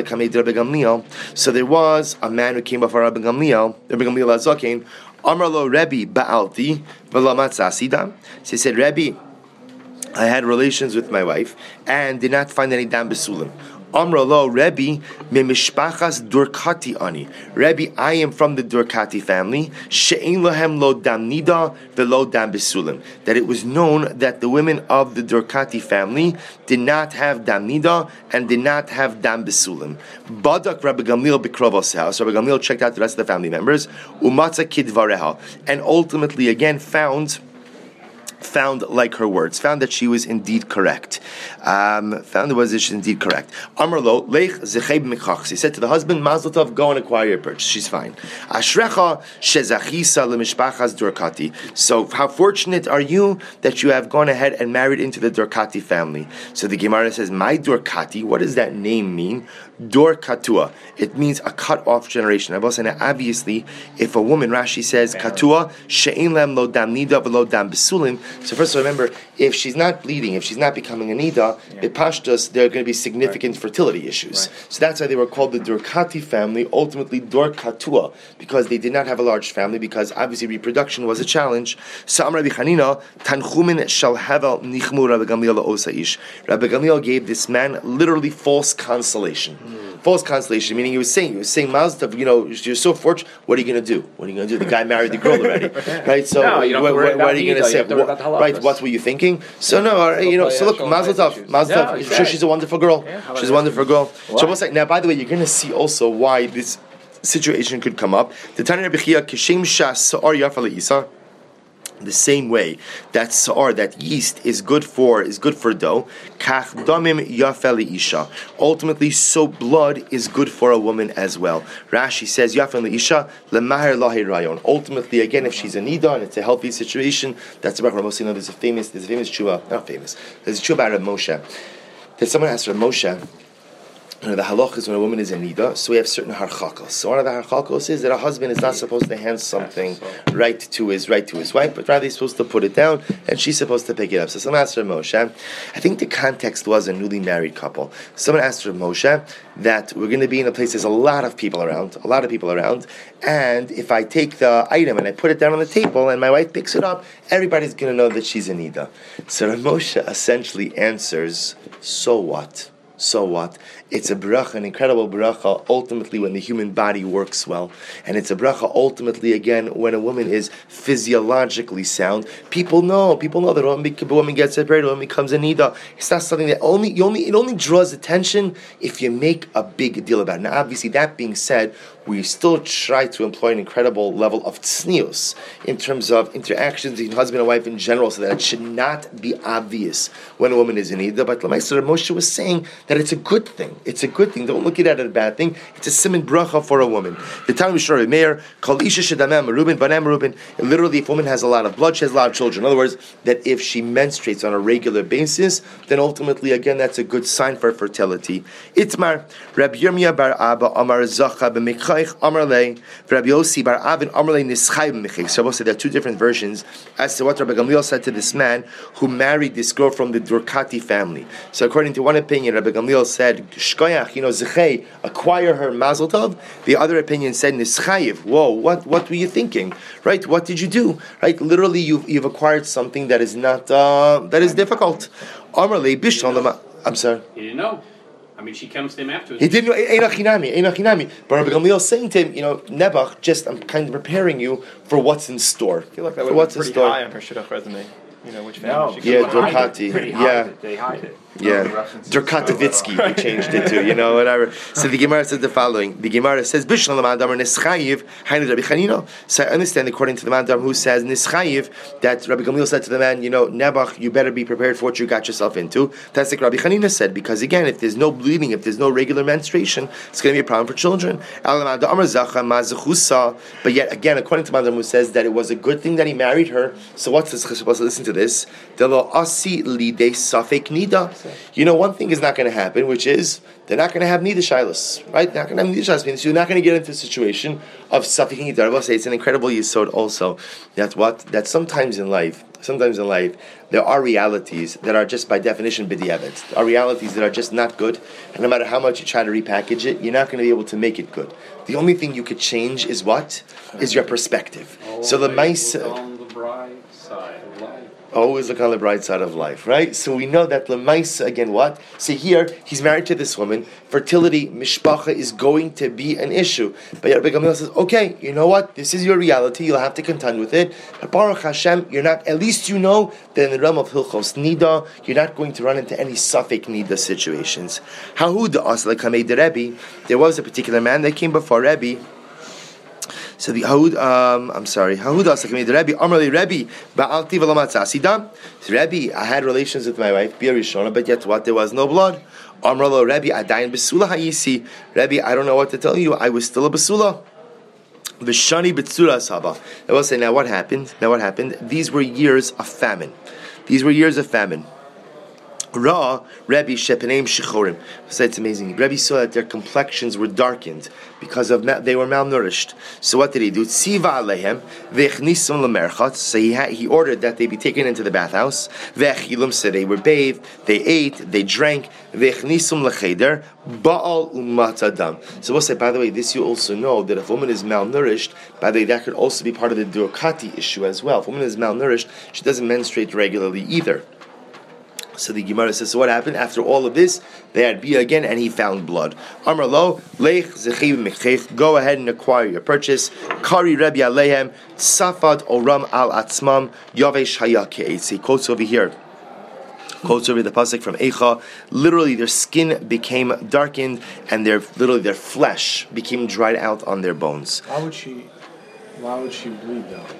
there was a man who came before Rabbi Gamliel, Rabbi Gamliel Azaken, Amar lo Rebbe ba'alti v'lo matzah. So he said, Rebbe, I had relations with my wife and did not find any dam besulim. Amra lo Rebbe me mishpachas Durkati ani. Rebbe, I am from the Durkati family. She'ein lohem lo dam nida velo dam besulim. That it was known that the women of the Durkati family did not have dam nida and did not have dam besulim. Badak Rabbi Gamliel b'krovos house. Rabbi Gamliel checked out the rest of the family members. Umatza kidvareha, and ultimately again found. Found like her words, found that she was indeed correct. Um, found that was she indeed correct. Amrlo lech zecheb mikachs. He said to the husband, Mazel tov, go and acquire your purchase. She's fine. Ashrecha shezachisa lemishpachas Durkati. So how fortunate are you that you have gone ahead and married into the Durkati family? So the Gemara says, my Durkati. What does that name mean? Dor katua. It means a cut off generation. Obviously, if a woman, Rashi says katua she'ein lem lo dam nida v'lo dam besulim. So first of all, remember, if she's not bleeding, if she's not becoming a nida, yeah. bepashtus, there are going to be significant right. fertility issues. Right. So that's why they were called the Durkati family, ultimately Dor katua, because they did not have a large family, because obviously reproduction was a challenge. So Amar Rabbi Chanina, Tanchumin shall havel nichmu Rabbi Gamliel osaish. Rabbi Gamliel gave this man literally false consolation. False consolation, meaning he was saying, he was saying, Mazel tov, you know, you're so fortunate. What are you going to do? What are you going to do? The guy married the girl already, right? So, no, what, what, what are you going to say? What, right? What were you thinking? So no, uh, you know. So look, Mazel tov, Mazel tov. I'm sure she's a wonderful girl. Yeah, she's a wonderful girl. What? So what's like now? By the way, you're going to see also why this situation could come up. The Tanya Rebbe Chia kishem shas sa'ar yafa le'isa. The same way that sa'ar, that yeast, is good for is good for dough. Kach damim yafel isha. Ultimately, so blood is good for a woman as well. Rashi says yafel isha lemahir lahi rayon. Ultimately, again, if she's a nida and it's a healthy situation, that's about Rav Moshe. There's a famous, there's a famous tshuva, not famous. There's a tshuva about Rav Moshe. That someone asked Rav Moshe. You know, the halach is when a woman is a nida, so we have certain harchakos. So one of the harchakos is that a husband is not supposed to hand something right to his right to his wife, but rather he's supposed to put it down, and she's supposed to pick it up. So someone asked Rav Moshe, I think the context was a newly married couple. Someone asked Rav Moshe that we're going to be in a place there's a lot of people around, a lot of people around, and if I take the item and I put it down on the table and my wife picks it up, everybody's going to know that she's a nida. So Rav Moshe essentially answers, so what? So what? It's a bracha, an incredible bracha, ultimately when the human body works well. And it's a bracha, ultimately, again, when a woman is physiologically sound. People know, people know that a woman, a woman gets separated, a woman becomes a nida. It's not something that only, you only, it only draws attention if you make a big deal about it. Now, obviously, that being said, we still try to employ an incredible level of tznius in terms of interactions between husband and wife in general, so that it should not be obvious when a woman is in nida. But Lamaisa Moshe was saying that it's a good thing. It's a good thing. Don't look at it as a bad thing. It's a siman bracha for a woman. The time we show Meir, Kol Isha Shedamem Merubin, Banem Merubin. Literally, if a woman has a lot of blood, she has a lot of children. In other words, that if she menstruates on a regular basis, then ultimately, again, that's a good sign for fertility. Itmar, Reb Yirmiyah bar Abba Amar Zacha b'Mikcha Yoich Amar Le, Rabbi Yossi Bar Avin Amar Le Nischayim Michik. So I will say there are two different versions as to what Rabbi Gamliel said to this man who married this girl from the Durkati family. So according to one opinion, Rabbi Gamliel said, Shkoyach, you know, Zechei, acquire her Mazel Tov. The other opinion said, Nischayiv. Whoa, what what were you thinking? Right? What did you do? Right? Literally, you've you've acquired something that is not uh, that is difficult. Amar Le Bishon. I'm sorry. He didn't know. I mean, she comes to him afterwards. He didn't know. Einachinami, Einachinami. But Rabbi Gamliel is saying to him, you know, Nebuch, just I'm kind of preparing you for what's in store. I feel like that for would what's be pretty in store. high on her shidduch resume. You know, which No, family she Yeah, comes from. Durkati. Pretty hide Yeah. it. They hide it. Yeah, Durkatovitsky, we changed it to, you know, whatever. So the Gemara says the following. The Gemara says, Bishlan Lamandam or Nischayiv, Hainu Rabbi Chanina. So I understand, according to the Mandam who says Nischayiv, that Rabbi Gamliel said to the man, you know, Nebuch, you better be prepared for what you got yourself into. That's like Rabbi Chanina said, because again, if there's no bleeding, if there's no regular menstruation, it's going to be a problem for children. But yet, again, according to Mandam who says that it was a good thing that he married her, so what's this? Supposed to listen to this. You know, one thing is not going to happen, which is they're not going to have neither shilas, right? They're not going to have neither shilas. Means you're not going to get into a situation of suffering nidar. I will say it's an incredible yisod also. That's what that sometimes in life, sometimes in life, there are realities that are just by definition b'diavad. There are realities that are just not good, and no matter how much you try to repackage it, you're not going to be able to make it good. The only thing you could change is what? Is your perspective. So the mice. On the bright side of life. Always look on the bright side of life, right? So we know that Lemaisa, again, what? So here, he's married to this woman. Fertility, mishpacha, is going to be an issue. But Rabbi Gamliel says, okay, you know what? This is your reality. You'll have to contend with it. But Baruch Hashem, you're not, at least you know that in the realm of Hilchos Nida, you're not going to run into any Safek Nida situations. Hahuda Asla Kamei de Rebbe, there was a particular man that came before Rebbe. So the Hahud, um, I'm sorry, Hahuda Sakami, the Rebbe, Amrli Rebbe, Ba'alti V'lamatzasida. Rebbe, I had relations with my wife, Bia Rishona, but yet what? There was no blood. Amrlo Rebbe, Adayin Besula Hayisi. Rebbe, I don't know what to tell you. I was still a Besula. V'shani Betsura Saba. I will say, now what happened? Now what happened? These were years of famine. These were years of famine. Ra, Rebbe, Shepeneim Shechorim. So it's amazing. Rebbe saw that their complexions were darkened because of ma- they were malnourished. So what did he do? Tziva alehem v'echnisum lemerchat. So he ha- he ordered that they be taken into the bathhouse. V'echilum, so they were bathed, they ate, they drank. V'echnisum lecheder ba'al umatadam. So we'll say, by the way, this you also know that if a woman is malnourished, by the way, that could also be part of the Durkati issue as well. If a woman is malnourished, she doesn't menstruate regularly either. So the Gemara says, so what happened? After all of this, they had Bia again, and he found blood. Amar lo, leich zechiv mechech, go ahead and acquire your purchase. Kari Rebbe alehem, safad oram al atzmam, yavesh haya ke'etz. He quotes over here. Quotes over the pasuk from Eicha. Literally, their skin became darkened, and their literally their flesh became dried out on their bones. Why would she? Why would she bleed though?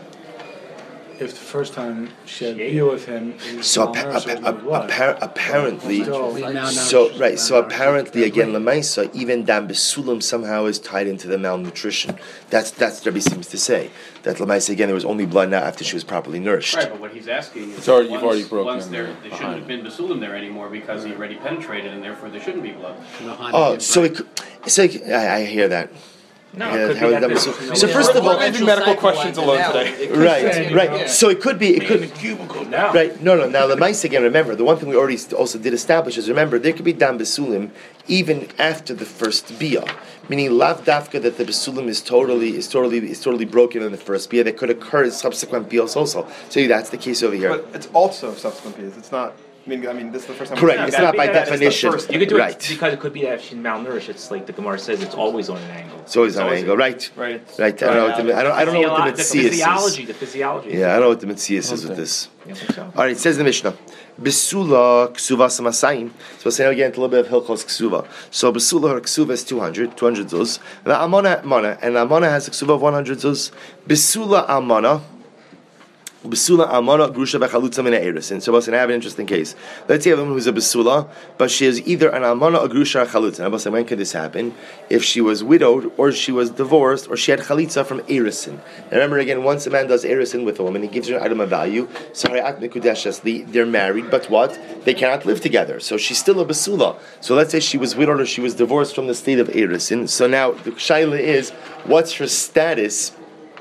If the first time she had deal with him, so appa- appa- appa- apparently, so right, so apparently again, Lemaisa, even Dan Besulim somehow is tied into the malnutrition. That's that's what Rebbe seems to say. That Lemaisa again, there was only blood now after she was properly nourished. Right, but what he's asking is, It's already- once, you've already broken once there, the- there shouldn't have been basulim there anymore because he already penetrated, and therefore there shouldn't be blood. Oh, so it, could- it's like I, I hear that. No, Yeah, it could how be that that was- there's- so first of all, We're leaving medical questions alone today. Right, right. So it could be, it could. No. Right, no, no. Now the mice again. Remember, the one thing we already also did establish is remember there could be dam besulim even after the first bia, meaning lav dafka that the besulim is totally is totally is totally broken in the first bia. That could occur in subsequent bios also. So that's the case over here. But it's also subsequent bias. It's not. I mean, I mean, this is the first time. Correct. we've It's seen not that. by It's the definition. first- You could do Right. it because it could be that if she's malnourished. It's like the Gemara says, it's always on an angle. It's always on an angle. Right. Right. It's Right. I don't know what the I don't I don't know what the The mitzias is. physiology, the physiology. Yeah, I don't know what the mitzias is with this. You don't think so? All right, it says in the Mishnah, Besula ksuva samasayim. So we'll say again a little bit of Hilchos ksuva. So Besula her ksuva is two hundred, two hundred zuz. The Amana, Amana, and Amana has a ksuva of one hundred zuz. Besula Amana, Besula Amana Grusha Bechalutza Mina Erisin. So, I have an interesting case. Let's say a woman who's a Besula, but she is either an Amana or Grusha or Chalutza. When could this happen? If she was widowed, or she was divorced, or she had Chalitza from Erisin. Remember again, once a man does Erisin with a woman, he gives her an item of value. Sorry, they're married, but what? They cannot live together. So she's still a Besula. So let's say she was widowed or she was divorced from the state of Erisin. So now the Shaila is, what's her status?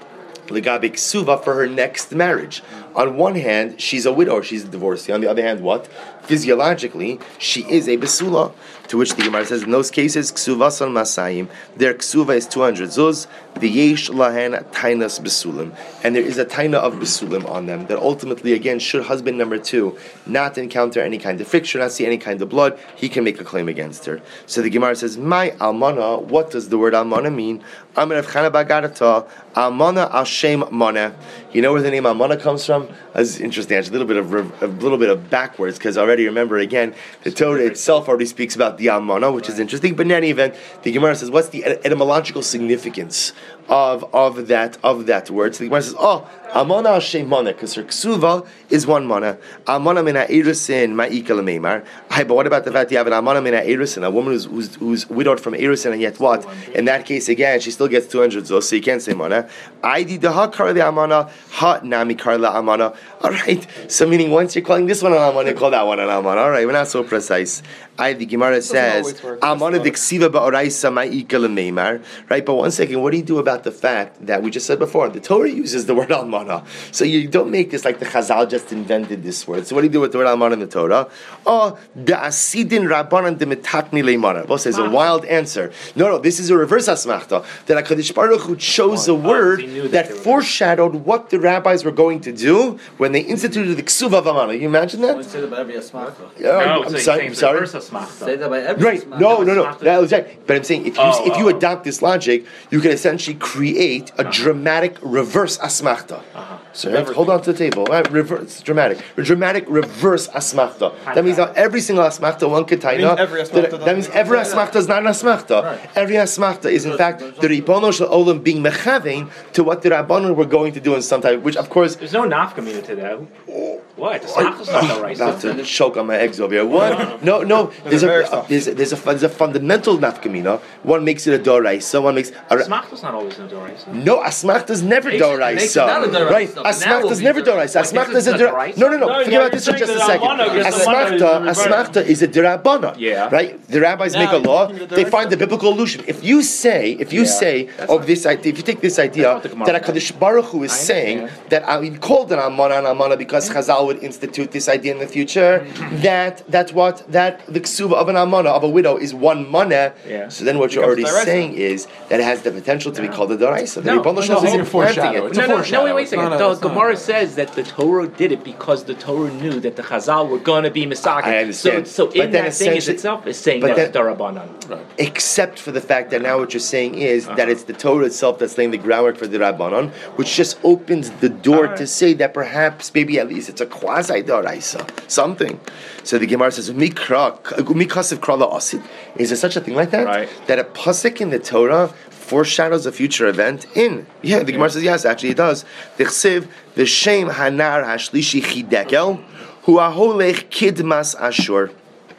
Legabe Ksuva for her next marriage. On one hand, she's a widow, she's a divorcee. On the other hand, what? Physiologically, she is a Besula. To which the Gemara says, in those cases, Ksuva son Masayim, their Ksuva is two hundred zuz, v'yesh lahen tainas Besulim. And there is a taina of Besulim on them, that ultimately, again, should husband number two not encounter any kind of friction, not see any kind of blood, he can make a claim against her. So the Gemara says, my almana, what does the word almana mean? Amar Rav Chana Bagarata, almana al shem mana. You know where the name almana comes from? That's interesting, actually, a little bit of a little bit of backwards, because already remember again, the Torah itself already speaks about the almana, which is interesting. But in any event, the Gemara says, what's the etymological significance of of that of that word? So the Gemara says, oh, almana al shem mana, because her ksuva is one mana. Almana min ha'erusin ma'ika l'meimar. Hi, but what about the fact you have an almana min ha'erusin, a woman who's, who's who's widowed from erusin, and yet what? In that case, again, she still gets two hundred zos, so you can't say mana. Aidi daha kar le almana, ha nami kar le almana. All right. So meaning once you're calling this one an almana, you call that one an almana. All right, we're not so precise. I, the Gemara says, almana diksiva ba'oraisa ma'ika l'meimar. Right, but one second, what do you do about the fact that we just said before, the Torah uses the word almana? So you don't make this like the Chazal just invented this word. So what do you do with the word almana in the Torah? Oh, da'asidin rabbanan demetatni leimana. Both says a wild answer. No, no, this is a reverse asmachta. That HaKadosh Baruch Hu chose a word that foreshadowed what the rabbis were going to do when they instituted the ksuva of almana. You imagine that? Say that by every asmachta. No, I'm sorry. I'm sorry. Say that by every right? asmachta. No, no, no. That was right. But I'm saying if you oh, if you oh. adopt this logic, you can essentially create a dramatic reverse asmachta. Uh-huh. So right, hold on to the table. Right, reverse dramatic, a dramatic reverse asmachta. That means that every single asmachta one ketaina. That, that means every asmachta is not an asmachta. Right. Every asmachta is in fact the ribono shel olam being mechavein to what the rabbanon were going to do in some type. Which of course there's no nafkamina to that. What? The asmachta's not the right. Not to choke on my eggs over here. What? No, no. There's a there's a, there's a there's a fundamental nafkamina. One makes it a doraisa. One makes a asmachta's not always a doraisa. No, asmachta's never doraisa. Right. Asmachta is never doraisa. Asmachta is a derabbana. No, no, no. Forget about this for just a second. Asmachta, asmachta is a derabbana. Yeah. Right. The rabbis make a law. They find the biblical allusion. If you say, if you say of this idea, if you take this idea that HaKadosh Baruch Hu is saying that I mean called an almana and almana because Chazal would institute this idea in the future, that that's what that the ksuva of an almana of a widow is one mana. Yeah. So then what you're already saying is that it has the potential to be called a doraisa. The No, Rebbeinu no, Shalom no, isn't planting it. It's a No, no, foreshadow. no, wait, wait a It's second. not a- The it's not Gemara a- says that the Torah did it because the Torah knew that the Chazal were going to be Misaka. I understand. So, so But in then that thing is essentially- itself is saying but that it's then- Darabanan. Right. Except for the fact that now what you're saying is that it's the Torah itself that's laying the groundwork for the Rabbanon, which just opens the door right. to say that perhaps, maybe at least, it's a quasi doraisa, something. So the Gemara says, "Mikra, mikasiv krala asid." Is there such a thing like that? Right. That a pasuk in the Torah foreshadows a future event in. Yeah, the Gemara says yes, actually it does. Dichsiv v'shem hanar hashlishi chidekel hu aholech kidmas ashur.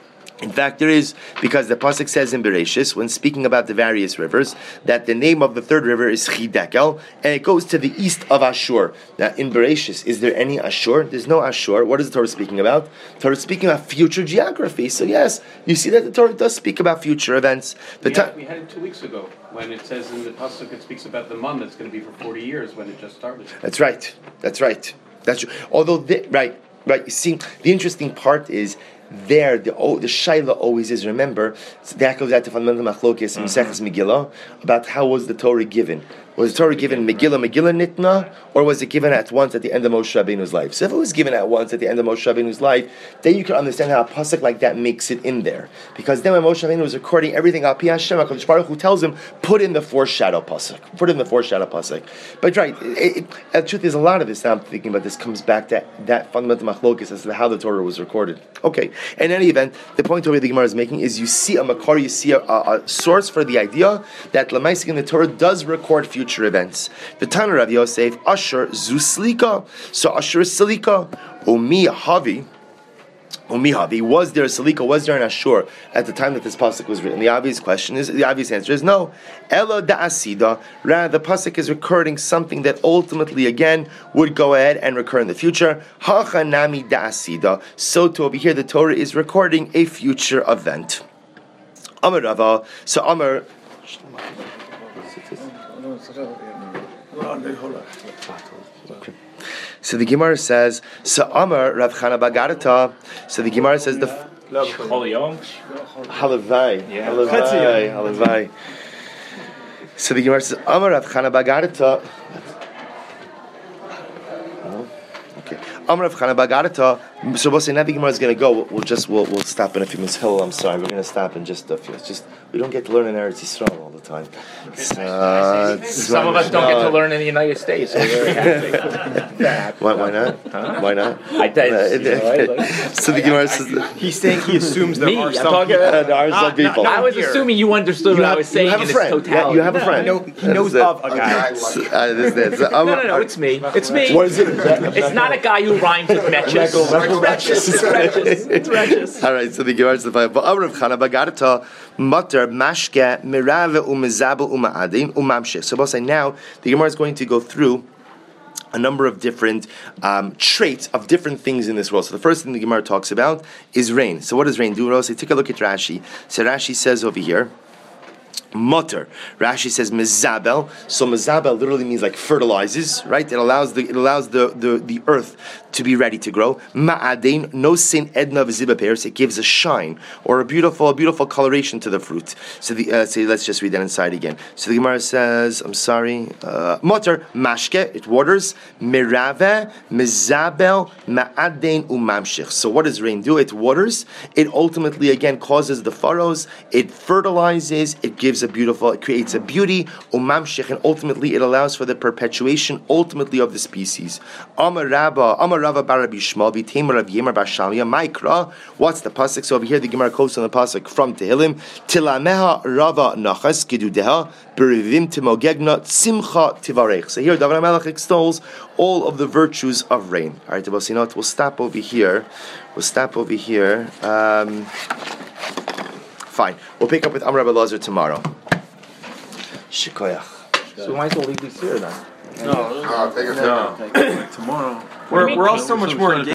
In fact, there is, because the pasuk says in Bereshis, when speaking about the various rivers, that the name of the third river is Chidekel, and it goes to the east of Ashur. Now, in Bereshis, is there any Ashur? There's no Ashur. What is the Torah speaking about? The Torah is speaking about future geography. So yes, you see that the Torah does speak about future events. The We ta- had, we had it two weeks ago when it says in the pasuk it speaks about the month that's going to be for forty years when it just started. That's right. That's right. That's true. Although, the, right, right. You see, the interesting part is, there, the oh, the shaila always is. Remember, that goes out to fundamental machlokes in Maseches Megillah about how was the Torah given. Was the Torah given Megillah, Megillah Nitna, or was it given at once at the end of Moshe Rabbeinu's life? So if it was given at once at the end of Moshe Rabbeinu's life, then you can understand how a pasuk like that makes it in there. Because then when Moshe Rabbeinu was recording everything, Al Pi Hashem, HaKadosh Baruch Hu tells him, put in the foreshadow pasuk. Put in the foreshadow pasuk. But right, it, it, the truth is a lot of this, now I'm thinking about this, comes back to that fundamental machlokes as to how the Torah was recorded. Okay, in any event, the point over the Gemara is making is you see a makar, you see a, a, a source for the idea that Lamaisik in the Torah does record future future events. The Tana Rav Yosef, Asher Zuslika. So Asher is Salika. Umi Havi. Umi Havi. Was there a Salika? Was there an Ashur at the time that this pasuk was written? The obvious question is, the obvious answer is no. Ela da Asida. Rather, the pasuk is recording something that ultimately, again, would go ahead and recur in the future. Hacha nami da Asida. So to over here, the Torah is recording a future event. Amar Rava. So Amar. So the Gemara says, so Amar Rav Chana Bagarata. So the Gemara says the Halavai, Halavai, Halavai. So the Gemara says, Amar Rav Chana Bagarata. Okay. Amar Rav Chana Bagarata. So we'll say now the Gemara is going to go. We'll, we'll just we'll we'll stop in a few minutes. Hill, I'm sorry, we're going to stop in just a few. It's just we don't get to learn in Eretz Yisrael all the time. Uh, Some of us don't get to learn in the United States. So we're very happy. why, why not? Huh? Why not? I tell you, you know, right? Like, So the Gemara says, He's saying he assumes there Me, are I'm some talking people. uh, there are some people. I was assuming you understood You what have- I was saying you have in a its friend. totality. Yeah, you have a friend. No, he knows That's of a guy. So, uh, this, this. So, No, Amar- no, no, it's me. It's me. What is it? It's not a guy who rhymes with matches. It's wretches. It's wretches. It's wretches. All right, so the Gemara says, "But Amar Rav Chana Bagarata mutter mashke mirave umezabel umaadin umamshich." So we'll say now the Gemara is going to go through a number of different um, traits of different things in this world. So the first thing the Gemara talks about is rain. So what does rain do? We'll say, take a look at Rashi. So Rashi says over here, mutter. Rashi says mezabel. So mezabel literally means like fertilizes, right? It allows the it allows the, the, the earth to be ready to grow. Ma'adein, no sin edna v'ziba pears. It gives a shine or a beautiful, a beautiful coloration to the fruit. So the uh, say, let's just read that inside again. So the Gemara says, I'm sorry, uh, mutter mashke. It waters. Mirave mezabel ma'adein umamshich. So what does rain do? It waters. It ultimately again causes the furrows. It fertilizes. It gives a beautiful. It creates a beauty. Umamshich, and ultimately it allows for the perpetuation ultimately of the species. Amar Rabba. Amar Rava bar Rabbi Yishmael v'Teimer Rav Yemer bar Shamia Maikra. What's the pasuk? So over here the Gemara quotes on the pasuk from Tehillim. Tilameha Rava Nachas Gedudeha Berivim Timogegna Simcha Tivarech. So here David HaMelech extols all of the virtues of rain. All right, we'll see. We'll stop over here. We'll stop over here. Um, fine. We'll pick up with Amar Rabbi Elazar tomorrow. Shikoyach. So we might as well leave this here then. No, No, take it. tomorrow. We're, we're all so much more engaged.